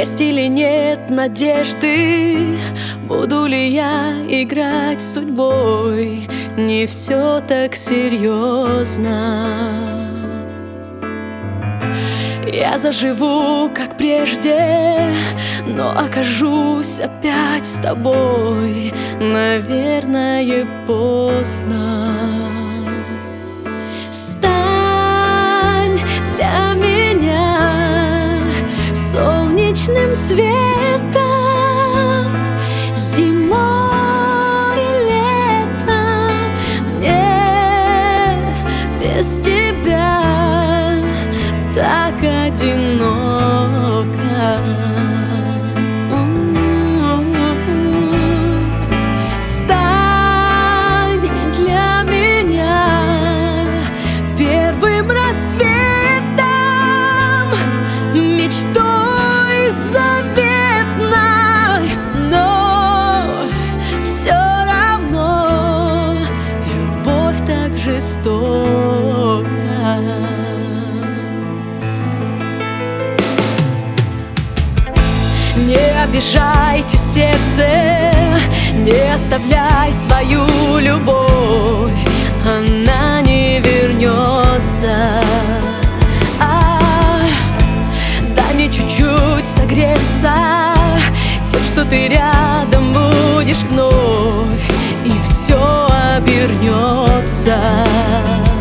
Есть или нет надежды, буду ли я играть с судьбой? Не все так серьезно. Я заживу, как прежде, но окажусь опять с тобой. Наверное, поздно. Стань для меня солнечным светом зимой и летом. Мне без тебя так одиноко. Стань для меня первым рассветом, мечтой заветной, но все равно любовь так жестока. Не обижайте сердце, не оставляй свою любовь, она не вернется. Дай мне чуть-чуть согреться тем, что ты рядом будешь вновь, и все обернется.